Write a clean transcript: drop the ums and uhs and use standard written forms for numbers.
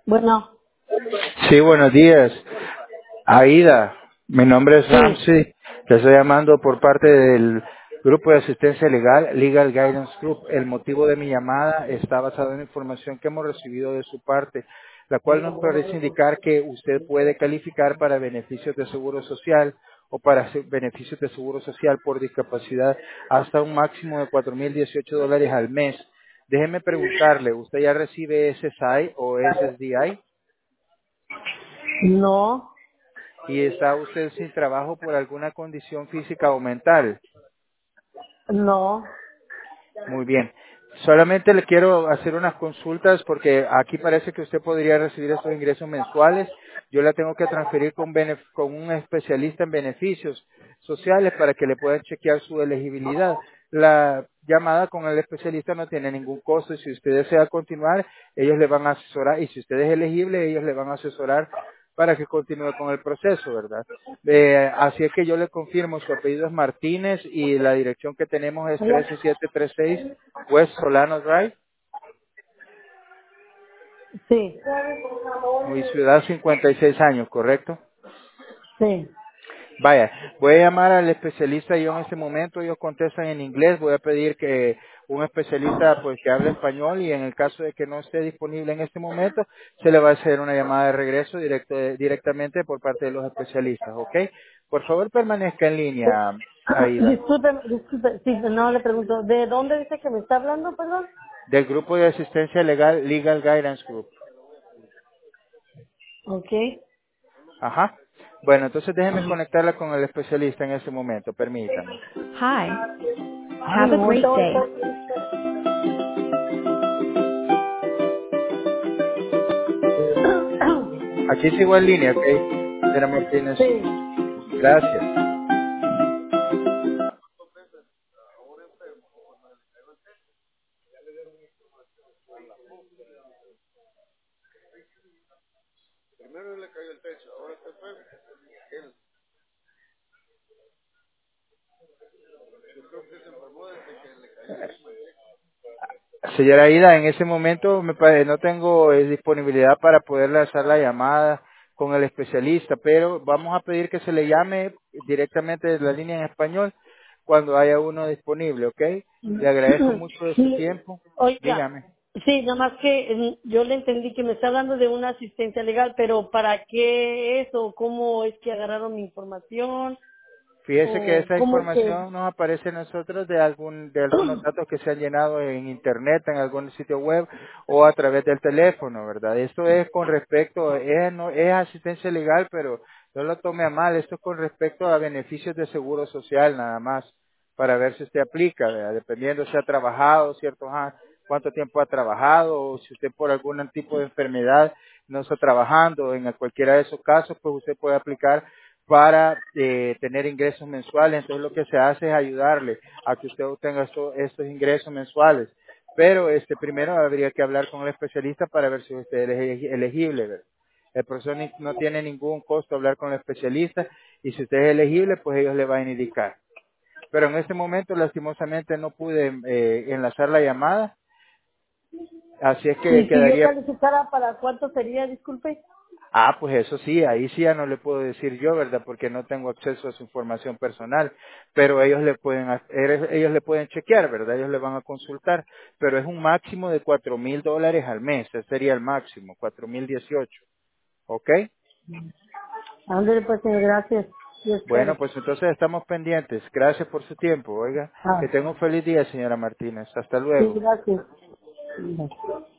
Bueno, Sí, buenos días. Aida, mi nombre es sí. Ramsey. Te estoy llamando por parte del Grupo de Asistencia Legal, Legal Guidance Group. El motivo de mi llamada está basado en información que hemos recibido de su parte, la cual nos parece indicar que usted puede calificar para beneficios de seguro social o para beneficios de seguro social por discapacidad hasta un máximo de $4,018 al mes. Déjeme preguntarle, ¿usted ya recibe SSI o SSDI? No, ¿Y está usted sin trabajo por alguna condición física o mental? no. Muy bien. Solamente le quiero hacer unas consultas porque aquí parece que usted podría recibir estos ingresos mensuales. Yo la tengo que transferir con un especialista en beneficios sociales para que le puedan chequear su elegibilidad. La llamada con el especialista no tiene ningún costo y si usted desea continuar, ellos le van a asesorar y si usted es elegible, ellos le van a asesorar para que continúe con el proceso, ¿verdad? Así es que yo le confirmo, su apellido es Martínez y la dirección que tenemos es Hola. 13736 West Solano Drive, Sí, mi ciudad 56 años, ¿correcto? sí. Vaya, voy a llamar al especialista yo en este momento, ellos contestan en inglés, voy a pedir que un especialista pues que hable español y en el caso de que no esté disponible en este momento, se le va a hacer una llamada de regreso directamente por parte de los especialistas, ¿ok? Por favor permanezca en línea, Aida, Disculpe, sí, no le pregunto, ¿de dónde dice que me está hablando, perdón? del grupo de asistencia legal Legal Guidance Group. Ok. Ajá. Bueno, entonces déjeme conectarla con el especialista en ese momento, permítame. Hi. Ay, Have a great mucho. day. Aquí sigo en línea, ¿ok? Señora Martínez, Sí, gracias. Señora Ida, en ese momento no tengo disponibilidad para poderle hacer la llamada con el especialista, pero vamos a pedir que se le llame directamente desde la línea en español cuando haya uno disponible, ¿ok? Le agradezco mucho de su sí. tiempo. Oiga, Dígame. sí, nada más que yo le entendí que me está hablando de una asistencia legal, pero ¿para qué eso? ¿Cómo es que agarraron mi información? Fíjese que ¿O esa cómo es que...? información nos aparece a nosotros de algunos datos que se han llenado en internet, en algún sitio web o a través del teléfono, ¿verdad? Esto es con respecto, no, es asistencia legal, pero no lo tome a mal, esto es con respecto a beneficios de seguro social nada más, para ver si usted aplica, ¿verdad? Dependiendo si ha trabajado, ¿cierto? Cuánto tiempo ha trabajado o si usted por algún tipo de enfermedad no está trabajando, en cualquiera de esos casos, pues usted puede aplicar para tener ingresos mensuales. Entonces lo que se hace es ayudarle a que usted obtenga estos ingresos mensuales. Pero primero habría que hablar con el especialista para ver si usted es elegible. ¿Verdad? El profesor no tiene ningún costo hablar con el especialista y si usted es elegible, pues ellos le van a indicar. Pero en este momento, lastimosamente, no pude enlazar la llamada, así es que Y si yo quedaría. calificara, ¿para cuánto sería, disculpe? Ah, pues eso sí, ahí sí ya no le puedo decir yo, ¿verdad? Porque no tengo acceso a su información personal, pero ellos le pueden chequear, ¿verdad? Ellos le van a consultar, pero es un máximo de $4,000 al mes, ese sería el máximo, 4,018, ¿ok? Ándale, pues, señor, gracias. Yo Bueno, espero. pues entonces estamos pendientes. Gracias por su tiempo, oiga. Que Ah, tenga un feliz día, señora Martínez. Hasta sí, luego. gracias.